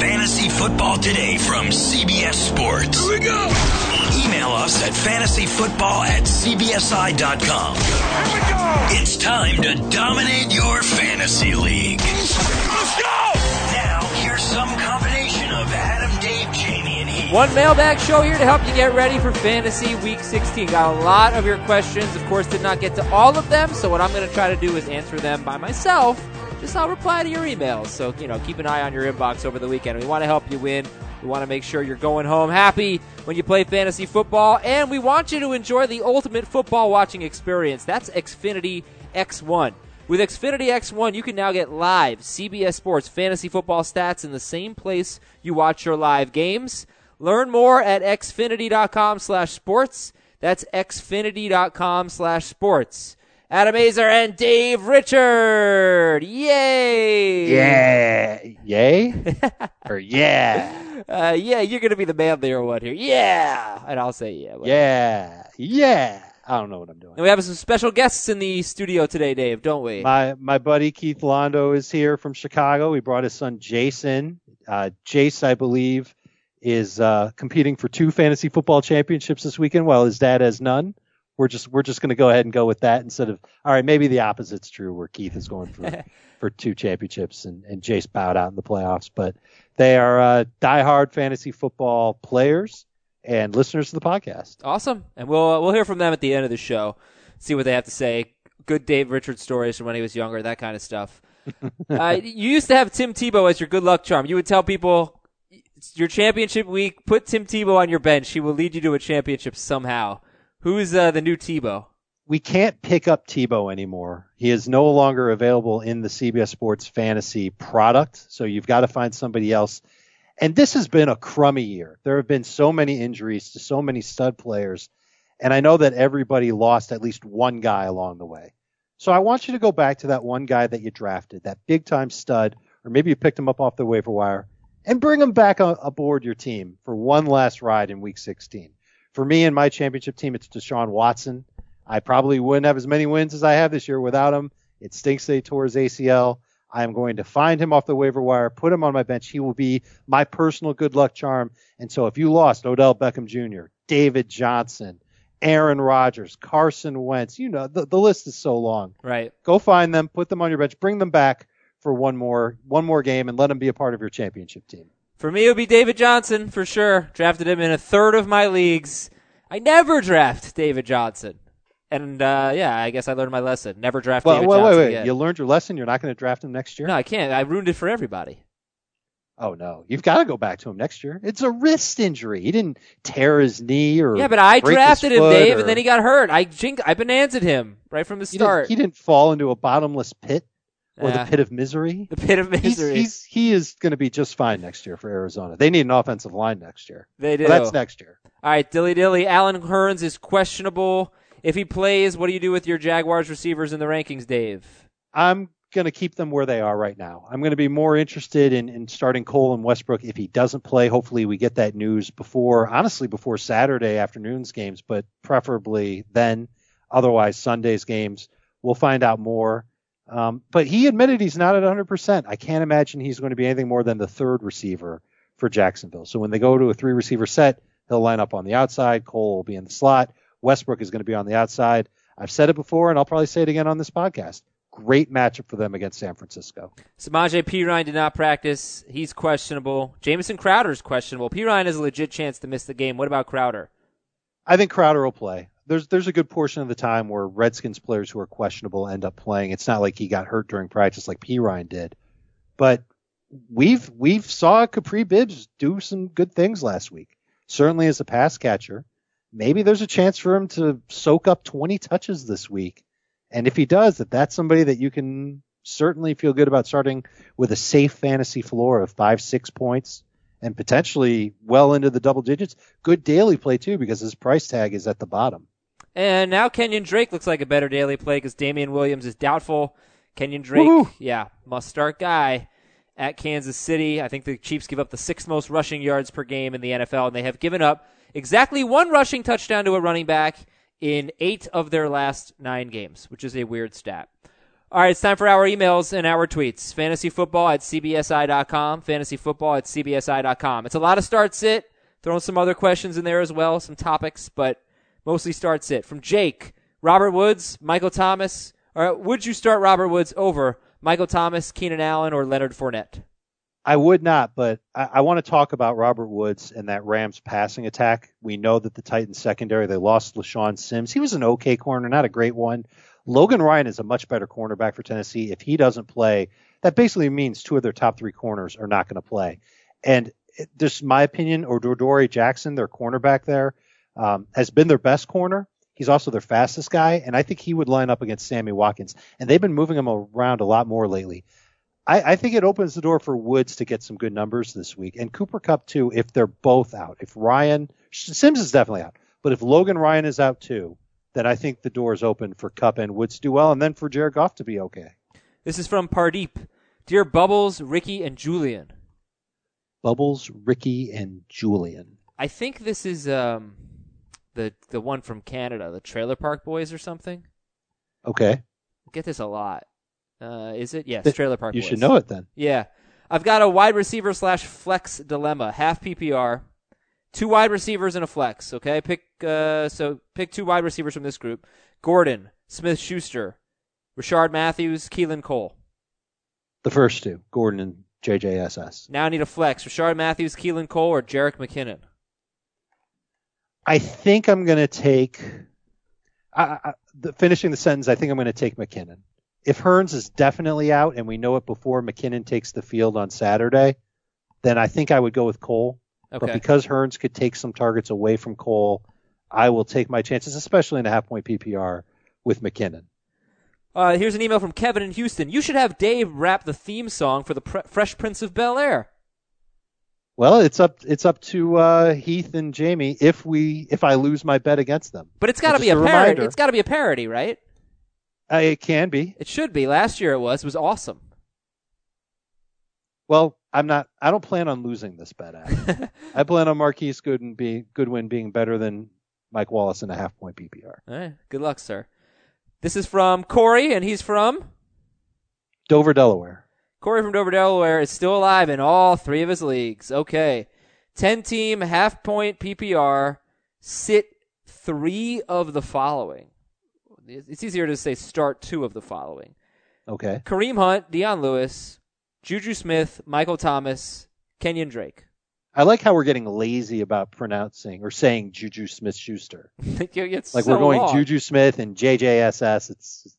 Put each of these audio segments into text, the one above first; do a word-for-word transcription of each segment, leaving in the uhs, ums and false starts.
Fantasy Football Today from C B S Sports. Here we go. Email us at fantasyfootball at c b s i dot com. Here we go. It's time to dominate your fantasy league. Let's go. Now, here's some combination of Adam, Dave, Jamie, and Heath. One mailbag show here to help you get ready for Fantasy Week sixteen. Got a lot of your questions. Of course, did not get to all of them, so what I'm going to try to do is answer them by myself. Just I'll reply to your emails. So, you know, keep an eye on your inbox over the weekend. We want to help you win. We want to make sure you're going home happy when you play fantasy football. And we want you to enjoy the ultimate football watching experience. That's Xfinity X one. With Xfinity X one, you can now get live C B S Sports fantasy football stats in the same place you watch your live games. Learn more at xfinity.com slash sports. That's xfinity.com slash sports. Adam Azer and Dave Richard. Yay! Yeah. Yay? Or yeah? Uh, yeah, you're going to be the manlier one here. Yeah! And I'll say yeah. Whatever. Yeah. Yeah. I don't know what I'm doing. And we have some special guests in the studio today, Dave, don't we? My my buddy Keith Londo is here from Chicago. He brought his son Jason. Uh, Jace, I believe, is uh, competing for two fantasy football championships this weekend, while his dad has none. We're just we're just going to go ahead and go with that instead of, all right, maybe the opposite's true where Keith is going for, for two championships and, and Jace bowed out in the playoffs. But they are uh, diehard fantasy football players and listeners to the podcast. Awesome. And we'll we'll hear from them at the end of the show, see what they have to say. Good Dave Richards stories from when he was younger, that kind of stuff. uh, you used to have Tim Tebow as your good luck charm. You would tell people, it's your championship week, put Tim Tebow on your bench. He will lead you to a championship somehow. Who's uh, the new Tebow? We can't pick up Tebow anymore. He is no longer available in the C B S Sports fantasy product, so you've got to find somebody else. And this has been a crummy year. There have been so many injuries to so many stud players, and I know that everybody lost at least one guy along the way. So I want you to go back to that one guy that you drafted, that big-time stud, or maybe you picked him up off the waiver wire, and bring him back a- aboard your team for one last ride in Week sixteen. For me and my championship team, it's Deshaun Watson. I probably wouldn't have as many wins as I have this year without him. It stinks that he tore his A C L. I am going to find him off the waiver wire, put him on my bench. He will be my personal good luck charm. And so if you lost Odell Beckham Junior, David Johnson, Aaron Rodgers, Carson Wentz, you know, the, the list is so long. Right. Go find them, put them on your bench, bring them back for one more one more game, and let them be a part of your championship team. For me, it would be David Johnson, for sure. Drafted him in a third of my leagues. I never draft David Johnson. And, uh, yeah, I guess I learned my lesson. Never draft well, David wait, Johnson wait, wait. again. You learned your lesson? You're not going to draft him next year? No, I can't. I ruined it for everybody. Oh, no. You've got to go back to him next year. It's a wrist injury. He didn't tear his knee or Yeah, but I break drafted his him, foot Dave, or... and then he got hurt. I jink- I bonanza'd him right from the He start. didn't, he didn't fall into a bottomless pit or Uh, the pit of misery. The pit of misery. He's, he's, he is going to be just fine next year for Arizona. They need an offensive line next year. They do. But that's next year. All right, dilly dilly. Alan Hearns is questionable. If he plays, what do you do with your Jaguars receivers in the rankings, Dave? I'm going to keep them where they are right now. I'm going to be more interested in, in starting Cole and Westbrook if he doesn't play. Hopefully we get that news before, honestly, before Saturday afternoon's games, but preferably then. Otherwise, Sunday's games, we'll find out more. Um, but he admitted he's not at one hundred percent. I can't imagine he's going to be anything more than the third receiver for Jacksonville. So when they go to a three-receiver set, he'll line up on the outside. Cole will be in the slot. Westbrook is going to be on the outside. I've said it before, and I'll probably say it again on this podcast. Great matchup for them against San Francisco. Samaje Perine did not practice. He's questionable. Jamison Crowder's questionable. Perine has a legit chance to miss the game. What about Crowder? I think Crowder will play. There's there's a good portion of the time where Redskins players who are questionable end up playing. It's not like he got hurt during practice like Perine did. But we've we've saw Capri Bibbs do some good things last week. Certainly as a pass catcher. Maybe there's a chance for him to soak up twenty touches this week. And if he does, that that's somebody that you can certainly feel good about starting with a safe fantasy floor of five, six points and potentially well into the double digits. Good daily play, too, because his price tag is at the bottom. And now Kenyon Drake looks like a better daily play because Damian Williams is doubtful. Kenyon Drake, Woo-hoo. yeah, must-start guy at Kansas City. I think the Chiefs give up the sixth most rushing yards per game in the N F L, and they have given up exactly one rushing touchdown to a running back in eight of their last nine games, which is a weird stat. All right, it's time for our emails and our tweets. Fantasyfootball at C B S I dot com. Fantasyfootball at C B S I dot com. It's a lot of start sit. Throwing some other questions in there as well, some topics, but mostly start sit. From Jake, Robert Woods, Michael Thomas. Or would you start Robert Woods over Michael Thomas, Keenan Allen, or Leonard Fournette? I would not, but I, I want to talk about Robert Woods and that Rams passing attack. We know that the Titans secondary, they lost LaShawn Sims. He was an okay corner, not a great one. Logan Ryan is a much better cornerback for Tennessee. If he doesn't play, that basically means two of their top three corners are not going to play. And it, this is my opinion, Odori Jackson, their cornerback there, um, has been their best corner. He's also their fastest guy, and I think he would line up against Sammy Watkins. And they've been moving him around a lot more lately. I, I think it opens the door for Woods to get some good numbers this week. And Cooper Kupp, too, if they're both out. If Ryan, Sims is definitely out. But if Logan Ryan is out, too, then I think the door is open for Kupp and Woods to do well, and then for Jared Goff to be okay. This is from Pardeep. Dear Bubbles, Ricky, and Julian. Bubbles, Ricky, and Julian. I think this is um the the one from Canada, the Trailer Park Boys or something. Okay. I get this a lot. Uh, is it? Yes, Th- Trailer Park you Boys. You should know it then. Yeah. I've got a wide receiver slash flex dilemma, half P P R. Two wide receivers and a flex, okay? Pick uh, so pick two wide receivers from this group. Gordon, Smith-Schuster, Rashard Matthews, Keelan Cole. The first two, Gordon and J J S S. Now I need a flex. Rashard Matthews, Keelan Cole, or Jerick McKinnon? I think I'm going to take I, I, the, finishing the sentence, I think I'm going to take McKinnon. If Hearns is definitely out, and we know it before McKinnon takes the field on Saturday, then I think I would go with Cole. Okay. But because Hearns could take some targets away from Cole, I will take my chances, especially in a half-point P P R, with McKinnon. Uh, here's an email from Kevin in Houston. You should have Dave rap the theme song for the Pre- Fresh Prince of Bel-Air. Well, it's up it's up to uh, Heath and Jamie if we if I lose my bet against them. But it's got to be a, a parody. Reminder. It's got to be a parody, right? Uh, it can be. It should be. Last year it was. It was awesome. Well, I'm not. I don't plan on losing this bet. I plan on Marquise Goodwin being Goodwin being better than Mike Wallace in a half point P P R. All right. Good luck, sir. This is from Corey, and he's from Dover, Delaware. Corey from Dover, Delaware is still alive in all three of his leagues. Okay, ten-team half point P P R. Sit three of the following. It's easier to say start two of the following. Okay. Kareem Hunt, Deion Lewis, Juju Smith, Michael Thomas, Kenyon Drake. I like how we're getting lazy about pronouncing or saying Juju Smith-Schuster. It's like so we're going long. Juju Smith and J J S S. It's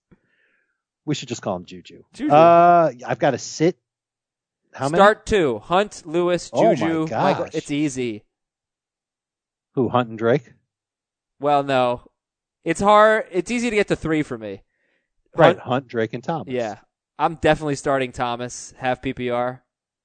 we should just call him Juju. Juju. Uh, I've got to sit. How many? Start two. Hunt, Lewis, Juju, oh my gosh. Michael. It's easy. Who? Hunt and Drake? Well, no. It's hard. It's easy to get to three for me. Right. Hunt, Hunt, Drake, and Thomas. Yeah. I'm definitely starting Thomas, half P P R.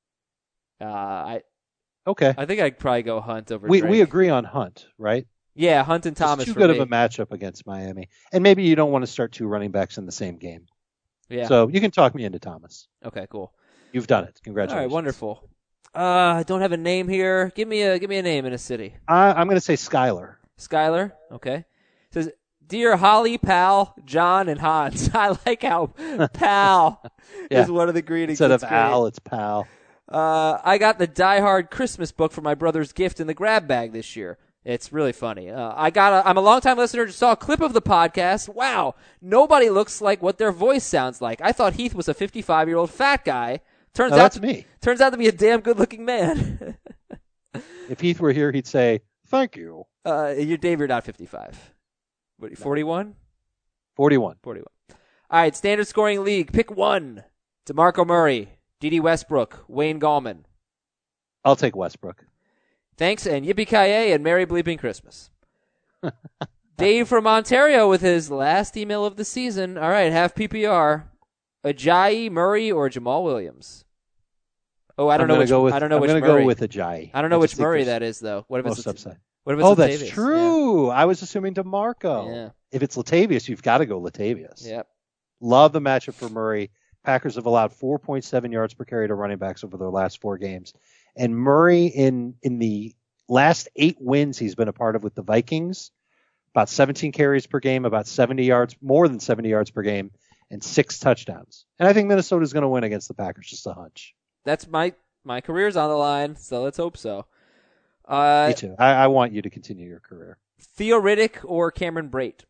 Uh, I Okay. I think I'd probably go Hunt over We Drake. we agree on Hunt, right? Yeah, Hunt and Thomas. It's too for good me. of a matchup against Miami. And maybe you don't want to start two running backs in the same game. Yeah. So you can talk me into Thomas. Okay, cool. You've done it. Congratulations. All right, wonderful. Uh, I don't have a name here. Give me a give me a name in a city. I, I'm going to say Skyler. Skyler. Okay. It says, dear Holly, Pal, John, and Hans. I like how Pal Yeah. is one of the greetings. Instead of That's great. Al, it's Pal. Uh, I got the Die Hard Christmas book for my brother's gift in the grab bag this year. It's really funny. Uh, I got. A, I'm a longtime listener. Just saw a clip of the podcast. Wow, nobody looks like what their voice sounds like. I thought Heath was a fifty-five-year-old fat guy. Turns No, out that's to, me. Turns out to be a damn good-looking man. If Heath were here, he'd say, "Thank you." uh, you're Dave. You're not fifty-five. What? forty-one. Forty-one. forty-one. All right. Standard scoring league. Pick one. DeMarco Murray, D D Westbrook, Wayne Gallman. I'll take Westbrook. Thanks, and yippee-ki-yay, and Merry Bleeping Christmas. Dave from Ontario with his last email of the season. All right, half P P R. Ajayi, Murray, or Jamal Williams? Oh, I don't I'm know gonna which. go with, I don't know I'm which gonna Murray. go with Ajayi. I don't know I which just think Murray there's that is, though. What if most it's upside. What if it's Oh, that's Latavius? true. I was assuming DeMarco. Yeah. If it's Latavius, you've got to go Latavius. Yeah. Yep. Love the matchup for Murray. Packers have allowed four point seven yards per carry to running backs over their last four games. And Murray, in in the last eight wins he's been a part of with the Vikings, about seventeen carries per game, about seventy yards, more than seventy yards per game. and six touchdowns. And I think Minnesota's going to win against the Packers, just a hunch. That's my my career's on the line, so let's hope so. Uh, Me too. I, I want you to continue your career. Theo Riddick or Cameron Brate?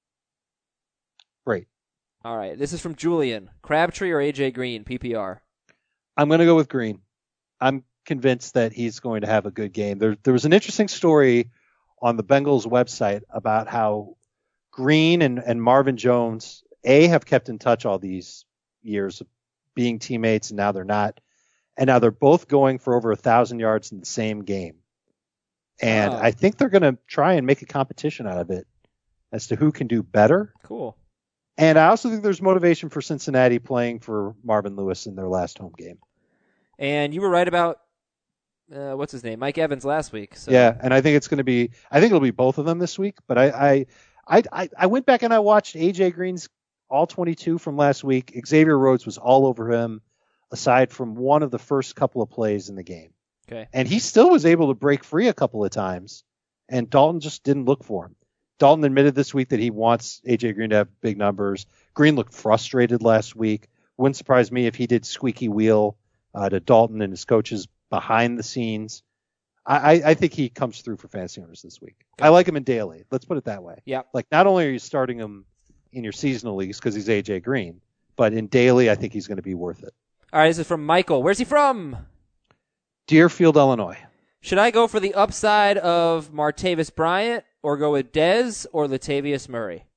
Brate. All right. This is from Julian. Crabtree or A J Green, P P R? I'm going to go with Green. I'm convinced that he's going to have a good game. There, there was an interesting story on the Bengals website about how Green and, and Marvin Jones, A, have kept in touch all these years of being teammates, and now they're not. And now they're both going for over a thousand yards in the same game. And oh. I think they're going to try and make a competition out of it as to who can do better. Cool. And I also think there's motivation for Cincinnati playing for Marvin Lewis in their last home game. And you were right about, uh, what's his name, Mike Evans last week. So. Yeah, and I think it's going to be, I think it'll be both of them this week. But I, I, I, I went back and I watched A J Green's all twenty-two from last week. Xavier Rhodes was all over him, aside from one of the first couple of plays in the game. Okay. And he still was able to break free a couple of times, and Dalton just didn't look for him. Dalton admitted this week that he wants A J Green to have big numbers. Green looked frustrated last week. Wouldn't surprise me if he did squeaky wheel uh, to Dalton and his coaches behind the scenes. I, I, I think he comes through for fantasy owners this week. I like him in daily. Let's put it that way. Yeah. Like, not only are you starting him in your seasonal leagues because he's A J Green, but in daily, I think he's going to be worth it. All right, this is from Michael. Where's he from? Deerfield, Illinois. Should I go for the upside of Martavis Bryant or go with Dez or Latavius Murray?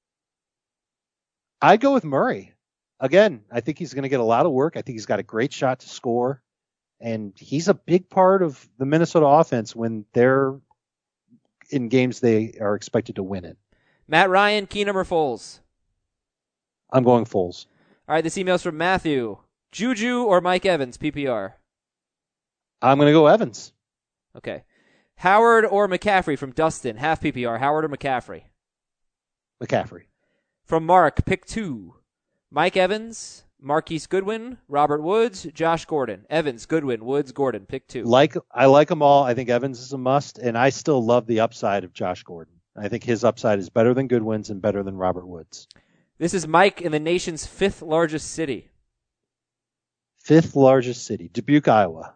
I'd go with Murray. Again, I think he's going to get a lot of work. I think he's got a great shot to score. And he's a big part of the Minnesota offense when they're in games they are expected to win in. Matt Ryan, Keenum or Foles? I'm going Foles. All right, this email's from Matthew. Juju or Mike Evans, P P R? I'm going to go Evans. Okay. Howard or McCaffrey from Dustin, half P P R. Howard or McCaffrey? McCaffrey. From Mark, pick two. Mike Evans, Marquise Goodwin, Robert Woods, Josh Gordon. Evans, Goodwin, Woods, Gordon. Pick two. Like I like them all. I think Evans is a must, and I still love the upside of Josh Gordon. I think his upside is better than Goodwin's and better than Robert Woods. This is Mike in the nation's fifth largest city. Fifth largest city, Dubuque, Iowa.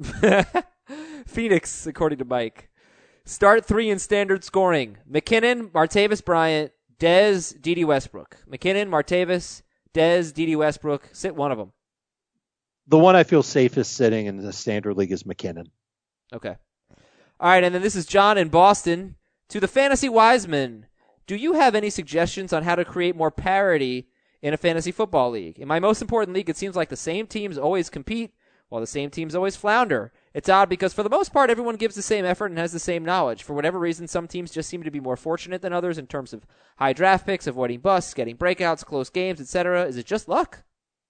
Phoenix, according to Mike. Start three in standard scoring. McKinnon, Martavis Bryant, Dez, D D Westbrook. McKinnon, Martavis, Dez, D D Westbrook. Sit one of them. The one I feel safest sitting in the standard league is McKinnon. Okay. All right, and then this is John in Boston. To the Fantasy Wiseman, do you have any suggestions on how to create more parity in a fantasy football league? In my most important league, it seems like the same teams always compete while the same teams always flounder. It's odd because for the most part, everyone gives the same effort and has the same knowledge. For whatever reason, some teams just seem to be more fortunate than others in terms of high draft picks, avoiding busts, getting breakouts, close games, et cetera. Is it just luck?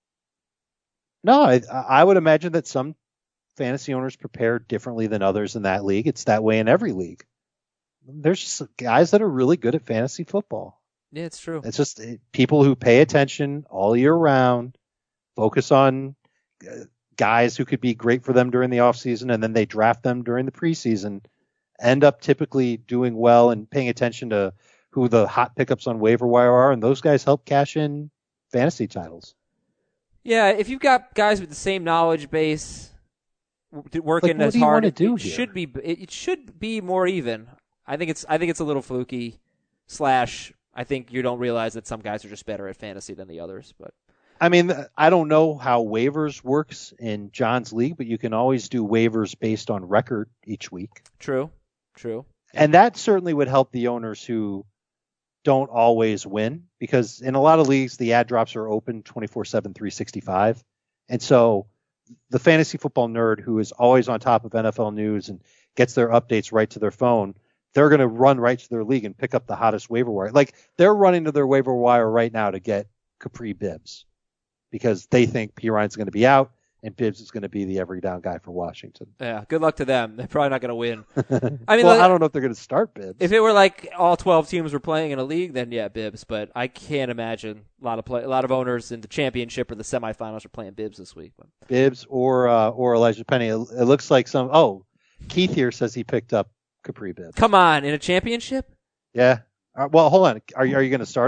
No, I, I would imagine that some fantasy owners prepare differently than others in that league. It's that way in every league. There's just guys that are really good at fantasy football. Yeah, it's true. It's just people who pay attention all year round, focus on guys who could be great for them during the offseason, and then they draft them during the preseason, end up typically doing well and paying attention to who the hot pickups on waiver wire are, and those guys help cash in fantasy titles. Yeah, if you've got guys with the same knowledge base working like, as hard, it, it here? should be it should be more even. I think it's I think it's a little fluky. Slash, I think you don't realize that some guys are just better at fantasy than the others. But I mean, I don't know how waivers works in John's league, but you can always do waivers based on record each week. True, true, and that certainly would help the owners who don't always win, because in a lot of leagues the ad drops are open twenty-four seven, three sixty-five, and so the fantasy football nerd who is always on top of N F L news and gets their updates right to their phone, they're going to run right to their league and pick up the hottest waiver wire. Like, they're running to their waiver wire right now to get Capri Bibbs because they think P. Ryan's going to be out and Bibbs is going to be the every down guy for Washington. Yeah, good luck to them. They're probably not going to win. I mean, well, like, I don't know if they're going to start Bibbs. If it were like all twelve teams were playing in a league, then yeah, Bibbs. But I can't imagine a lot of play, a lot of owners in the championship or the semifinals are playing Bibbs this week. But. Bibbs or uh, or Elijah Penny. It, it looks like some. Oh, Keith here says he picked up Capri Bibbs. Come on, in a championship? Yeah. Uh, well, hold on. Are you are you going to start him?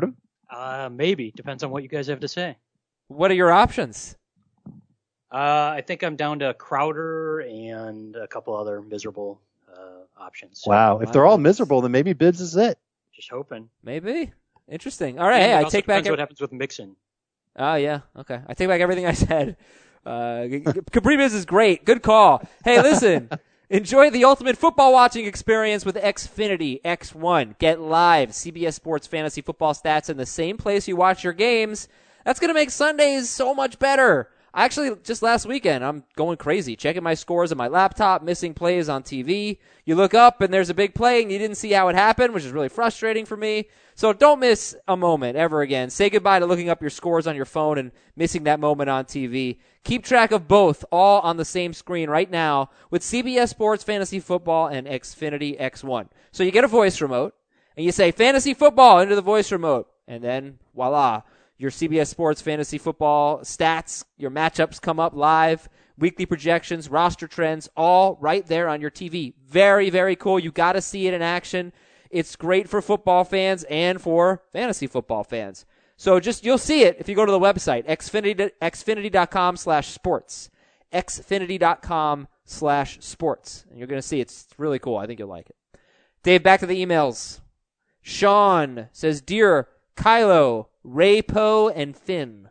Uh, maybe. Depends on what you guys have to say. What are your options? Uh, I think I'm down to Crowder and a couple other miserable uh, options. Wow. If they're all miserable, then maybe Bibbs is it. Just hoping. Maybe. Interesting. All right. Yeah, Hey, it I also take back. depends what happens with Mixon. Oh, yeah. Okay. I take back everything I said. Uh, Capri Biz is great. Good call. Hey, listen. Enjoy the ultimate football watching experience with Xfinity X one. Get live C B S Sports Fantasy Football stats in the same place you watch your games. That's going to make Sundays so much better. Actually, just last weekend, I'm going crazy, checking my scores on my laptop, missing plays on T V. You look up and there's a big play and you didn't see how it happened, which is really frustrating for me. So don't miss a moment ever again. Say goodbye to looking up your scores on your phone and missing that moment on T V. Keep track of both, all on the same screen right now with C B S Sports Fantasy Football and Xfinity X one. So you get a voice remote and you say Fantasy Football into the voice remote, and then voila. Your C B S Sports Fantasy Football stats, your matchups come up live, weekly projections, roster trends, all right there on your T V. Very, very cool. You got to see it in action. It's great for football fans and for fantasy football fans. So just, you'll see it if you go to the website, Xfinity, Xfinity.com slash sports. Xfinity.com slash sports. And you're going to see it's really cool. I think you'll like it. Dave, back to the emails. Sean says, Dear Kylo, Ray, Poe, and Finn.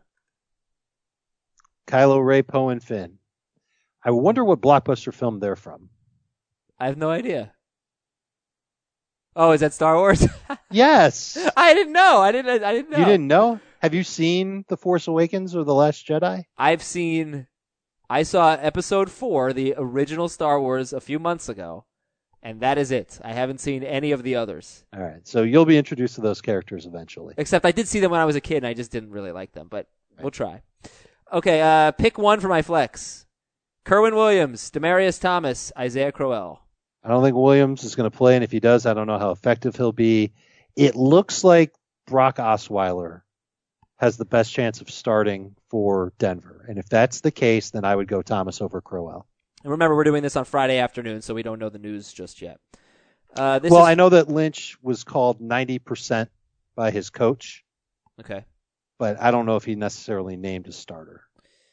Kylo, Ray, Poe, and Finn. I wonder what blockbuster film they're from. I have no idea. Oh, is that Star Wars? Yes. I didn't know. I didn't. I didn't know. You didn't know? Have you seen The Force Awakens or The Last Jedi? I've seen. I saw Episode Four, the original Star Wars, a few months ago, and that is it. I haven't seen any of the others. All right, so you'll be introduced to those characters eventually. Except I did see them when I was a kid, and I just didn't really like them. But right. We'll try. Okay, uh, pick one for my flex. Kerwin Williams, Demaryius Thomas, Isaiah Crowell. I don't think Williams is going to play, and if he does, I don't know how effective he'll be. It looks like Brock Osweiler has the best chance of starting for Denver. And if that's the case, then I would go Thomas over Crowell. And remember, we're doing this on Friday afternoon, so we don't know the news just yet. Uh, this well, is... I know that Lynch was called ninety percent by his coach. Okay. But I don't know if he necessarily named a starter.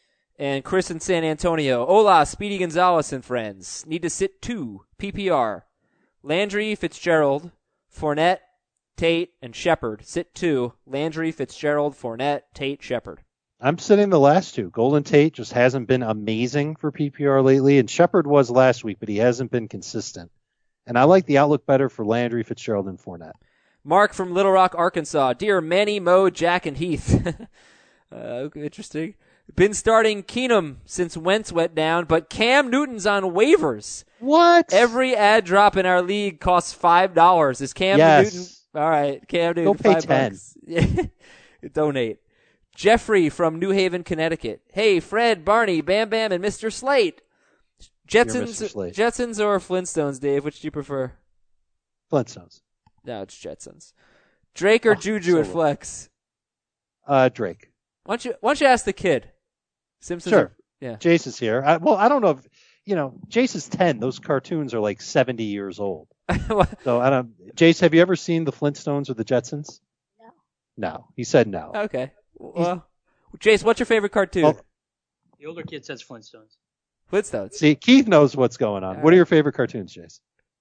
And Chris in San Antonio. Hola, Speedy Gonzalez and friends. Need to sit two. P P R. Landry, Fitzgerald, Fournette, Tate, and Shepard. Sit two. Landry, Fitzgerald, Fournette, Tate, Shepard. I'm sitting the last two. Golden Tate just hasn't been amazing for P P R lately, and Shepard was last week, but he hasn't been consistent. And I like the outlook better for Landry, Fitzgerald, and Fournette. Mark from Little Rock, Arkansas. Dear Manny, Mo, Jack, and Heath. uh, interesting. Been starting Keenum since Wentz went down, but Cam Newton's on waivers. What? Every ad drop in our league costs five dollars. Is Cam yes. Newton? All right, Cam Newton. Go pay five ten. Bucks. Donate. Jeffrey from New Haven, Connecticut. Hey, Fred, Barney, Bam Bam, and Mister Slate. Jetsons, Mister Slate. Jetsons or Flintstones, Dave? Which do you prefer? Flintstones. No, it's Jetsons. Drake or oh, Juju so at flex? Uh, Drake. Why don't you Why don't you ask the kid? Simpsons. Sure. Are, yeah. Jace is here. I, well, I don't know if you know. Jace is ten. Those cartoons are like seventy years old. So I don't. Jace, have you ever seen the Flintstones or the Jetsons? No. No. He said no. Okay. Well, Jace, what's your favorite cartoon? Well, the older kid says Flintstones. Flintstones. See, Keith knows what's going on. All what right. are your favorite cartoons, Jace?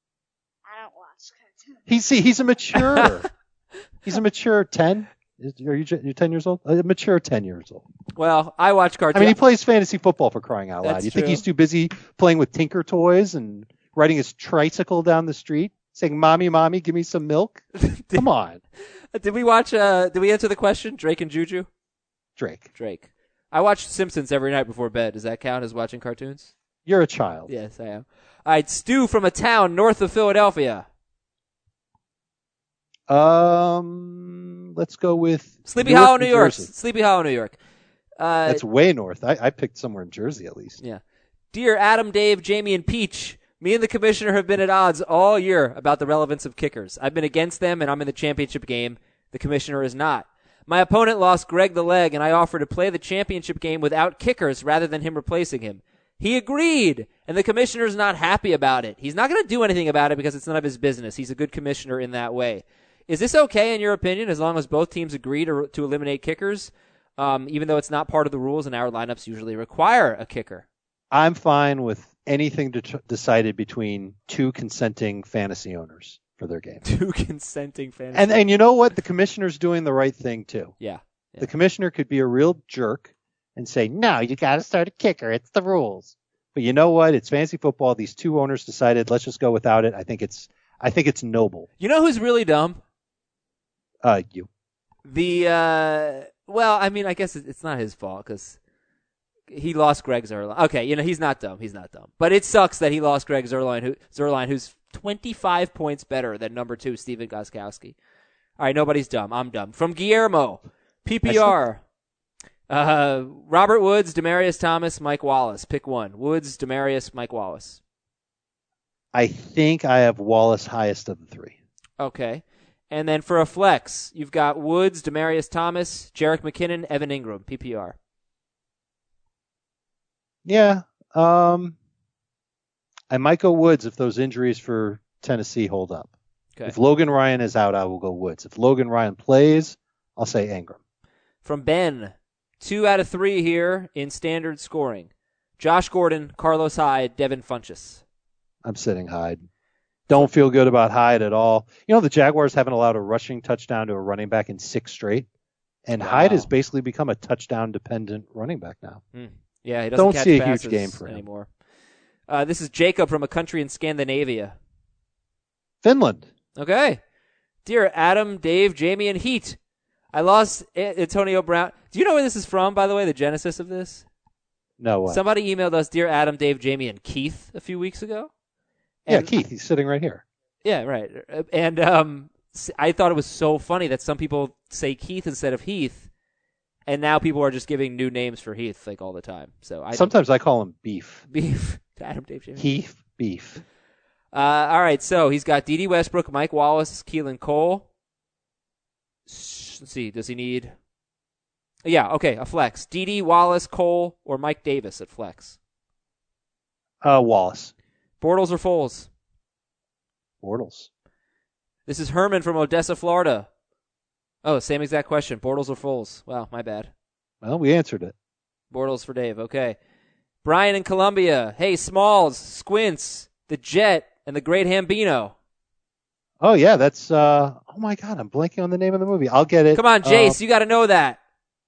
I don't watch cartoons. He's see, he's a mature. he's a mature ten. Are you you're ten years old? A mature ten years old. Well, I watch cartoons. I mean, he plays fantasy football for crying out loud. That's You think true. he's too busy playing with Tinker Toys and riding his tricycle down the street, saying, "Mommy, mommy, give me some milk"? Come on, Did we watch? Uh, did we answer the question? Drake and Juju. Drake. Drake. I watch Simpsons every night before bed. Does that count as watching cartoons? You're a child. Yes, I am. All right, Stu from a town north of Philadelphia. Um, let's go with Sleepy Newark, Hollow, New York. Jersey. Sleepy Hollow, New York. Uh, That's way north. I, I picked somewhere in Jersey at least. Yeah. Dear Adam, Dave, Jamie, and Peach, me and the commissioner have been at odds all year about the relevance of kickers. I've been against them, and I'm in the championship game. The commissioner is not. My opponent lost Greg the leg, and I offered to play the championship game without kickers rather than him replacing him. He agreed, and the commissioner's not happy about it. He's not going to do anything about it because it's none of his business. He's a good commissioner in that way. Is this okay in your opinion, as long as both teams agree to to eliminate kickers, um, even though it's not part of the rules and our lineups usually require a kicker? I'm fine with anything de- decided between two consenting fantasy owners for their game. Two consenting fantasy And and you know what? The commissioner's doing the right thing, too. Yeah. yeah. The commissioner could be a real jerk and say, no, you got to start a kicker. It's the rules. But you know what? It's fantasy football. These two owners decided, let's just go without it. I think it's I think it's noble. You know who's really dumb? Uh, you. The, uh, well, I mean, I guess it's not his fault because he lost Greg Zerline. Okay, you know, he's not dumb. He's not dumb. But it sucks that he lost Greg Zerline, who, Zerline who's twenty-five points better than number two, Steven Gostkowski. All right, nobody's dumb. I'm dumb. From Guillermo, P P R. Uh, Robert Woods, Demaryius Thomas, Mike Wallace. Pick one. Woods, Demaryius, Mike Wallace. I think I have Wallace highest of the three. Okay. And then for a flex, you've got Woods, Demaryius Thomas, Jerick McKinnon, Evan Ingram, P P R. Yeah. Um, I might go Woods if those injuries for Tennessee hold up. Okay. If Logan Ryan is out, I will go Woods. If Logan Ryan plays, I'll say Ingram. From Ben, two out of three here in standard scoring. Josh Gordon, Carlos Hyde, Devin Funchess. I'm sitting Hyde. Don't feel good about Hyde at all. You know, the Jaguars haven't allowed a rushing touchdown to a running back in six straight. And Wow. Hyde has basically become a touchdown-dependent running back now. Hmm. Yeah, he doesn't Don't catch see a passes huge game for him. anymore. Uh, this is Jacob from a country in Scandinavia. Finland. Okay. Dear Adam, Dave, Jamie, and Heat, I lost A- Antonio Brown. Do you know where this is from, by the way, the genesis of this? No way. Somebody emailed us, Dear Adam, Dave, Jamie, and Keith a few weeks ago. Yeah, And- Keith. He's sitting right here. Yeah, right. And um, s- I thought it was so funny that some people say Keith instead of Heath, and now people are just giving new names for Heath like all the time. So I Sometimes I call him Beef. beef Adam, Dave, Jamie. Heath Beef. Uh, all right, so he's got D D Westbrook, Mike Wallace, Keelan Cole. S- Let's see, does he need? Yeah, okay, a flex. D D, Wallace, Cole, or Mike Davis at flex. Uh, Wallace. Bortles or Foles? Bortles. This is Herman from Odessa, Florida. Oh, same exact question. Bortles or Foles? Wow, my bad. Well, we answered it. Bortles for Dave. Okay. Brian in Columbia. Hey, Smalls, Squints, the Jet, and the Great Hambino. Oh, yeah, that's, uh, oh my God, I'm blanking on the name of the movie. I'll get it. Come on, Jace, Uh, you got to know that.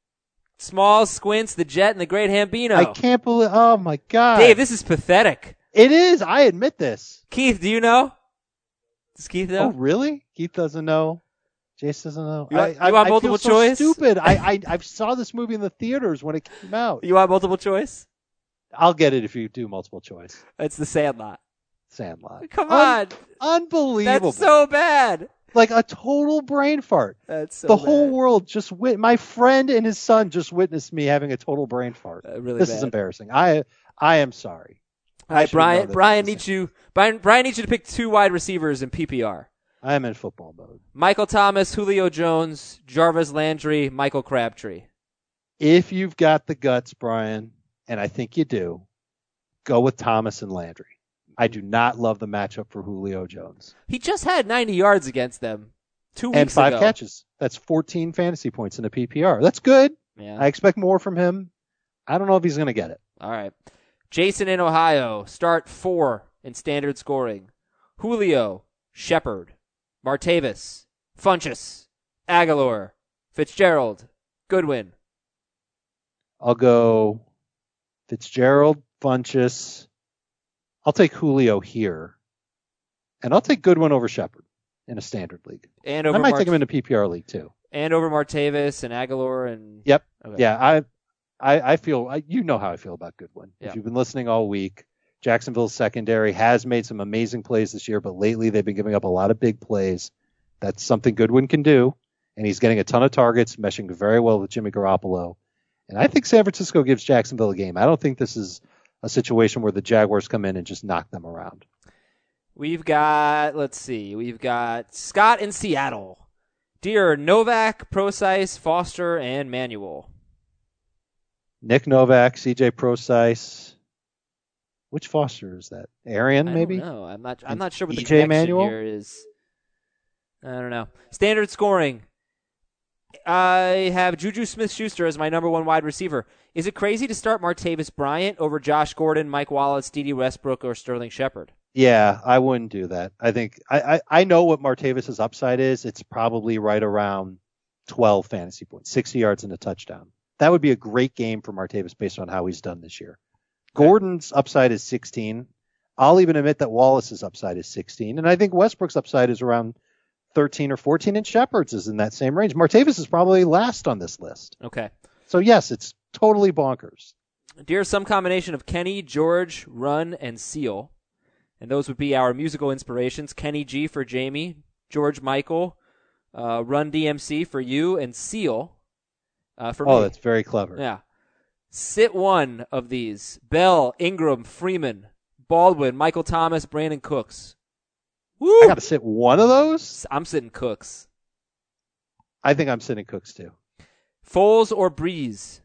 Smalls, Squints, the Jet, and the Great Hambino. I can't believe, oh my God. Dave, this is pathetic. It is, I admit this. Keith, do you know? Does Keith know? Oh, really? Keith doesn't know. Jace doesn't know. You want- I, you want I, multiple I feel choice? So stupid. I, I I saw this movie in the theaters when it came out. You want multiple choice? I'll get it if you do multiple choice. It's the Sandlot. Sandlot. Come Un- on. Unbelievable. That's so bad. Like a total brain fart. That's so the bad. whole world just wit. My friend and his son just witnessed me having a total brain fart. Uh, really this bad. is embarrassing. I I am sorry. All I right, should know Brian. that Brian this is- needs you. Brian, Brian needs you to pick two wide receivers in P P R. I am in football mode. Michael Thomas, Julio Jones, Jarvis Landry, Michael Crabtree. If you've got the guts, Brian, and I think you do, go with Thomas and Landry. I do not love the matchup for Julio Jones. He just had ninety yards against them two weeks And five ago. catches. That's fourteen fantasy points in a P P R. That's good. Yeah. I expect more from him. I don't know if he's going to get it. All right. Jason in Ohio. Start four in standard scoring. Julio, Shepard, Martavis, Funchess, Aguilar, Fitzgerald, Goodwin. I'll go Fitzgerald, Funchess. I'll take Julio here. And I'll take Goodwin over Shepard in a standard league. And I over might Mart- take him in a P P R league too. and over Martavis and Aguilar and Yep. Okay. Yeah, I, I, I feel I, you know how I feel about Goodwin. Yeah. If you've been listening all week, Jacksonville's secondary has made some amazing plays this year, but lately they've been giving up a lot of big plays. That's something Goodwin can do, and he's getting a ton of targets, meshing very well with Jimmy Garoppolo. And I think San Francisco gives Jacksonville a game. I don't think this is a situation where the Jaguars come in and just knock them around. We've got, let's see, we've got Scott in Seattle. Dear Novak, Procise, Foster, and Manuel. Nick Novak, C J Procise. Which Foster is that? Arian, I maybe? don't know. I'm not. I'm And not sure what the E J connection Manuel? here is. I don't know. Standard scoring. I have Juju Smith-Schuster as my number one wide receiver. Is it crazy to start Martavis Bryant over Josh Gordon, Mike Wallace, D D Westbrook, or Sterling Shepard? Yeah, I wouldn't do that. I think I, I, I know what Martavis's upside is. It's probably right around twelve fantasy points, sixty yards and a touchdown. That would be a great game for Martavis based on how he's done this year. Okay. Gordon's upside is sixteen. I'll even admit that Wallace's upside is sixteen. And I think Westbrook's upside is around thirteen or fourteen, and Shepard's is in that same range. Martavis is probably last on this list. Okay. So, yes, it's totally bonkers. Dear, some combination of Kenny, George, Run, and Seal. And those would be our musical inspirations. Kenny G for Jamie, George Michael, uh, Run D M C for you, and Seal uh, for oh, me. Oh, that's very clever. Yeah. Sit one of these. Bell, Ingram, Freeman, Baldwin, Michael Thomas, Brandon Cooks. Woo! I got to sit one of those? I'm sitting Cooks. I think I'm sitting Cooks, too. Foles or Breeze?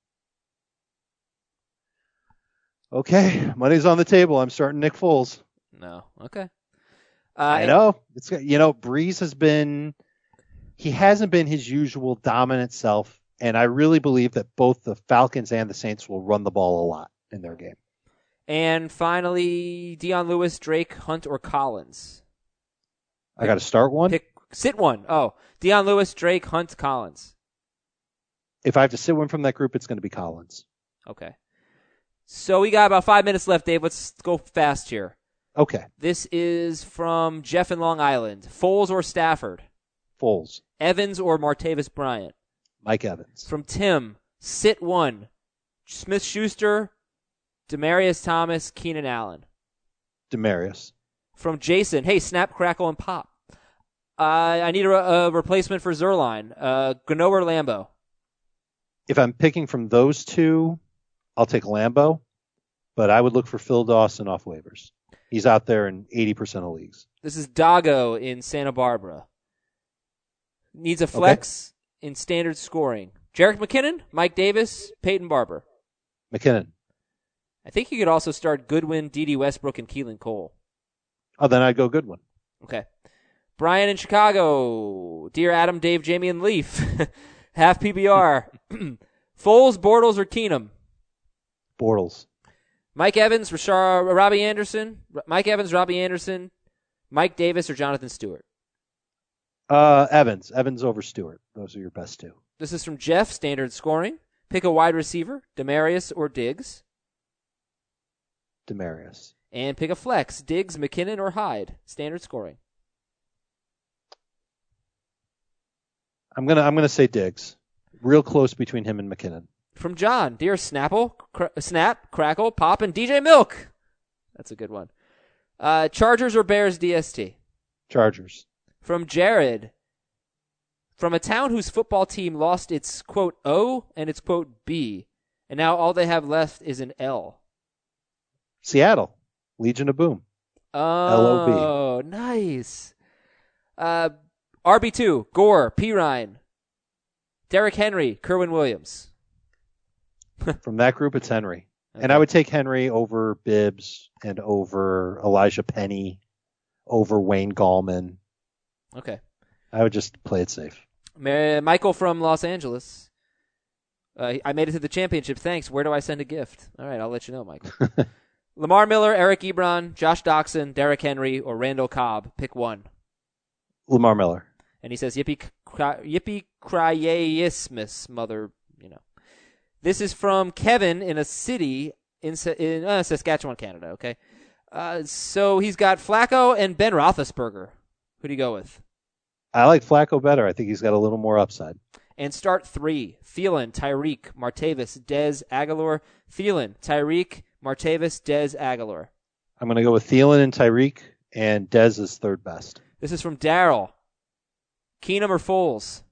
Okay, money's on the table. I'm starting Nick Foles. No, okay. Uh, I know. It's you know, Breeze has been he hasn't been his usual dominant self, and I really believe that both the Falcons and the Saints will run the ball a lot in their game. And finally, Deion Lewis, Drake, Hunt, or Collins? I got to start one. Pick sit one. Oh, Deion Lewis, Drake, Hunt, Collins. If I have to sit one from that group, it's going to be Collins. Okay. So we got about five minutes left, Dave. Let's go fast here. Okay. This is from Jeff in Long Island. Foles or Stafford? Foles. Evans or Martavis Bryant? Mike Evans. From Tim, sit one. Smith-Schuster, Demaryius Thomas, Keenan Allen. Demaryius. From Jason, hey, snap, crackle, and pop. Uh, I need a, a replacement for Zerline. Uh, Gano or Lambo? If I'm picking from those two, I'll take Lambo, but I would look for Phil Dawson off waivers. He's out there in eighty percent of leagues. This is Dago in Santa Barbara. Needs a flex okay. in standard scoring. Jerick McKinnon, Mike Davis, Peyton Barber. McKinnon. I think you could also start Goodwin, D D Westbrook, and Keelan Cole. Oh, then I'd go Goodwin. Okay. Brian in Chicago. Dear Adam, Dave, Jamie, and Leaf. Half P B R. Foles, Bortles, or Keenum? Bortles. Mike Evans, Rashard, Robbie Anderson. Mike Evans, Robbie Anderson. Mike Davis, or Jonathan Stewart? Uh, Evans. Evans over Stewart. Those are your best two. This is from Jeff, standard scoring. Pick a wide receiver, Demaryius or Diggs. Demaryius. And pick a flex, Diggs, McKinnon, or Hyde. Standard scoring. I'm gonna I'm gonna say Diggs. Real close between him and McKinnon. From John, dear Snapple, cr- Snap, Crackle, Pop, and D J Milk. That's a good one. Uh, Chargers or Bears D S T? Chargers. From Jared, from a town whose football team lost its, quote, O and its, quote, B, and now all they have left is an L. Seattle. Legion of Boom. Oh, L O B. Nice. Uh, R B two, Gore, P. Ryan, Derrick Henry, Kerwin Williams. From that group, it's Henry. Okay. And I would take Henry over Bibbs and over Elijah Penny, over Wayne Gallman. Okay. I would just play it safe. Michael from Los Angeles. Uh, I made it to the championship. Thanks. Where do I send a gift? All right, I'll let you know, Michael. Lamar Miller, Eric Ebron, Josh Doxson, Derrick Henry, or Randall Cobb. Pick one. Lamar Miller. And he says, yippee, cry, yippee cryismus, mother, you know. This is from Kevin in a city in, in uh, Saskatchewan, Canada, okay? Uh, so he's got Flacco and Ben Roethlisberger. Who do you go with? I like Flacco better. I think he's got a little more upside. And start three. Thielen, Tyreek, Martavis, Dez, Aguilar. Thielen, Tyreek, Martavis, Dez, Aguilar. I'm going to go with Thielen and Tyreek, and Dez is third best. This is from Daryl. Keenum or Foles?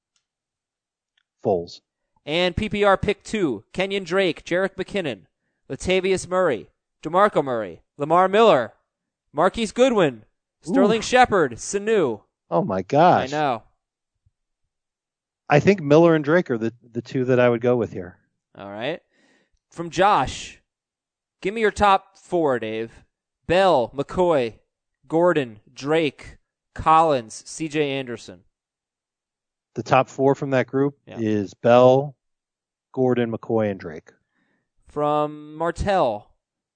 Foles. And P P R pick two. Kenyon Drake, Jerick McKinnon, Latavius Murray, DeMarco Murray, Lamar Miller, Marquise Goodwin, Sterling Shepard, Sanu. Oh, my gosh. I know. I think Miller and Drake are the, the two that I would go with here. All right. From Josh, give me your top four, Dave. Bell, McCoy, Gordon, Drake, Collins, C J Anderson. The top four from that group Yeah. is Bell, Gordon, McCoy, and Drake. From Martell,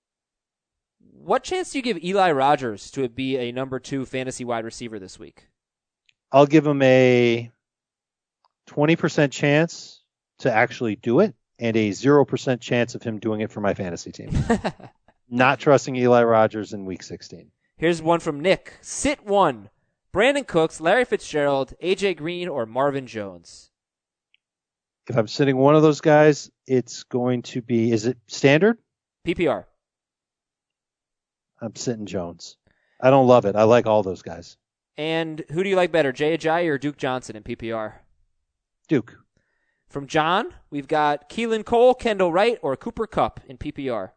what chance do you give Eli Rogers to be a number two fantasy wide receiver this week? I'll give him a twenty percent chance to actually do it and a zero percent chance of him doing it for my fantasy team. Not trusting Eli Rogers in week sixteen. Here's one from Nick. Sit one. Brandon Cooks, Larry Fitzgerald, A J Green, or Marvin Jones? If I'm sitting one of those guys, it's going to be, is it standard? P P R. I'm sitting Jones. I don't love it. I like all those guys. And who do you like better, Jay Ajayi or Duke Johnson in P P R? Duke. From John, we've got Keelan Cole, Kendall Wright, or Cooper Kupp in P P R.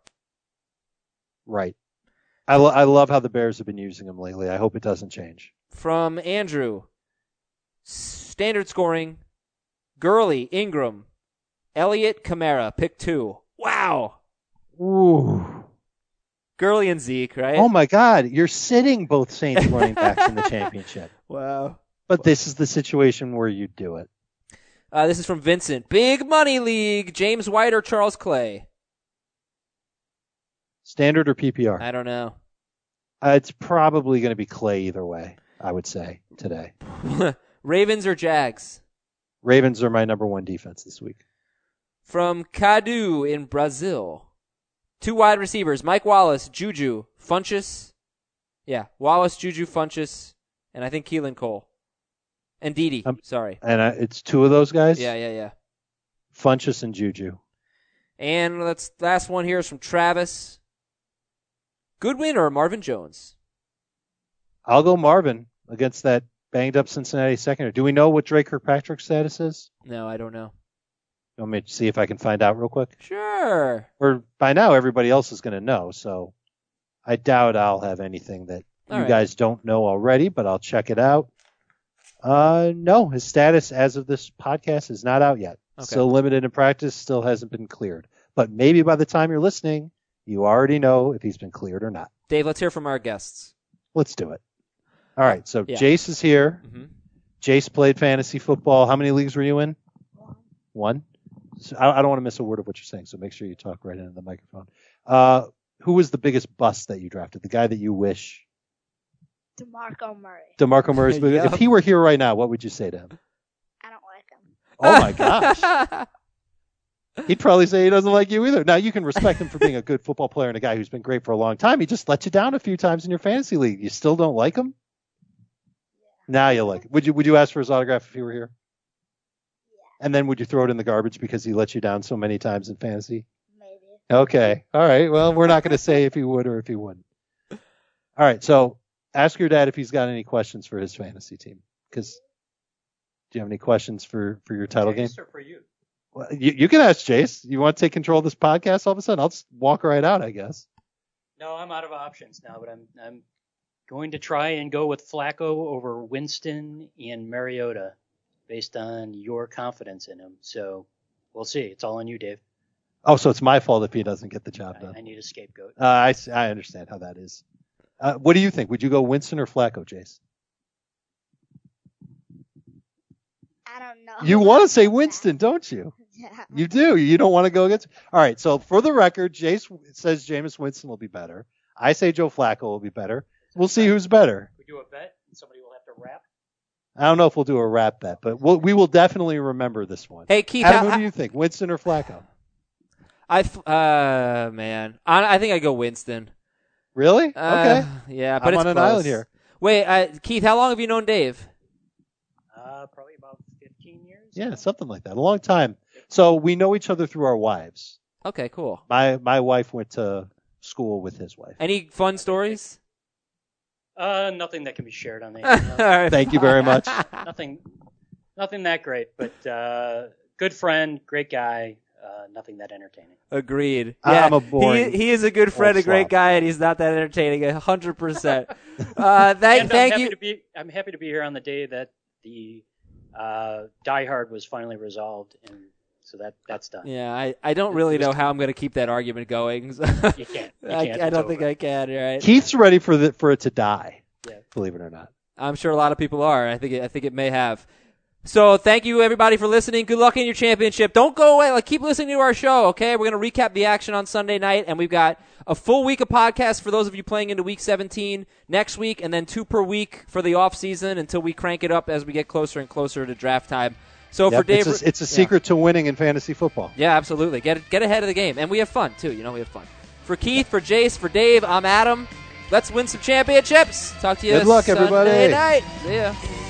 Right. I, lo- I love how the Bears have been using him lately. I hope it doesn't change. From Andrew, standard scoring, Gurley, Ingram, Elliott, Kamara, pick two. Wow. Ooh. Gurley and Zeke, right? Oh, my God. You're sitting both Saints running backs in the championship. Wow. But this is the situation where you do it. Uh, this is from Vincent. Big Money League, James White or Charles Clay? Standard or P P R? I don't know. Uh, it's probably going to be Clay either way, I would say, today. Ravens or Jags? Ravens are my number one defense this week. From Cadu in Brazil. Two wide receivers, Mike Wallace, Juju, Funchess. Yeah, Wallace, Juju, Funchess, and I think Keelan Cole. And Dede, Um, sorry. And uh, it's two of those guys? Yeah, yeah, yeah. Funchess and Juju. And let's last one here is from Travis. Goodwin or Marvin Jones? I'll go Marvin against that banged-up Cincinnati secondary. Do we know what Drake Kirkpatrick's status is? No, I don't know. You want me to see if I can find out real quick? Sure. Or by now, everybody else is going to know, so I doubt I'll have anything that All you right. guys don't know already, but I'll check it out. Uh, no, his status as of this podcast is not out yet. Okay. Still limited in practice, still hasn't been cleared. But maybe by the time you're listening, you already know if he's been cleared or not. Dave, let's hear from our guests. Let's do it. All right, so Yeah. Jace is here. Mm-hmm. Jace played fantasy football. How many leagues were you in? One. One? So I, I don't want to miss a word of what you're saying, so make sure you talk right into the microphone. Uh, who was the biggest bust that you drafted? The guy that you wish? DeMarco Murray. DeMarco Murray's big. Yep. If he were here right now, what would you say to him? I don't like him. Oh, my gosh. He'd probably say he doesn't like you either. Now, you can respect him for being a good football player and a guy who's been great for a long time. He just let you down a few times in your fantasy league. You still don't like him? Now you like him. Would you, would you ask for his autograph if he were here? And then would you throw it in the garbage because he let you down so many times in fantasy? Maybe. Okay. All right. Well, we're not going to say if he would or if he wouldn't. All right. So ask your dad if he's got any questions for his fantasy team. Because do you have any questions for, for your title game? Jace or for you? Well, you, you can ask Jace. You want to take control of this podcast all of a sudden? I'll just walk right out, I guess. No, I'm out of options now, but I'm I'm going to try and go with Flacco over Winston and Mariota based on your confidence in him. So we'll see. It's all on you, Dave. Oh, so it's my fault if he doesn't get the job I, done. I need a scapegoat. Uh, I, s- I understand how that is. Uh, what do you think? Would you go Winston or Flacco, Jace? I don't know. You want to say Winston, don't you? Yeah. You do. You don't want to go against. All right. So for the record, Jace says Jameis Winston will be better. I say Joe Flacco will be better. We'll see who's better. We do a bet, and somebody will have to rap. I don't know if we'll do a rap bet, but we'll, we will definitely remember this one. Hey, Keith, Adam, how- who do you think, Winston or Flacco? I, f- uh, man. I, I think I go Winston. Really? Okay. Uh, yeah, but I'm it's on an close. island here. Wait, uh, Keith, how long have you known Dave? Uh, probably about fifteen years. Yeah, something like that. A long time. So we know each other through our wives. Okay, cool. My my wife went to school with his wife. Any fun stories? Uh, nothing that can be shared on the All internet. right. Thank you very much. nothing, nothing that great, but uh, good friend, great guy. Uh, nothing that entertaining. Agreed. I'm Yeah, a boring he, he is a good friend, a old great slob. guy, and he's not that entertaining. A hundred percent. Uh, thank, And I'm thank happy you. to be. I'm happy to be here on the day that the uh, Die Hard was finally resolved, and so that that's done. Yeah, I, I don't really know how I'm going to keep that argument going. so- You can't. You I, can't. I It's don't think over. I can. Right? Keith's ready for the, for it to die. Yeah. Believe it or not. I'm sure a lot of people are. I think it, I think it may have. So thank you, everybody, for listening. Good luck in your championship. Don't go away. Like, keep listening to our show, okay? We're going to recap the action on Sunday night, and we've got a full week of podcasts for those of you playing into Week seventeen next week, and then two per week for the off season until we crank it up as we get closer and closer to draft time. So yep, for Dave, it's a, it's a secret yeah. to winning in fantasy football. Yeah, absolutely. Get get ahead of the game, and we have fun too. You know, we have fun. For Keith, for Jace, for Dave, I'm Adam. Let's win some championships. Talk to you. Good luck, Sunday everybody. Night. See ya.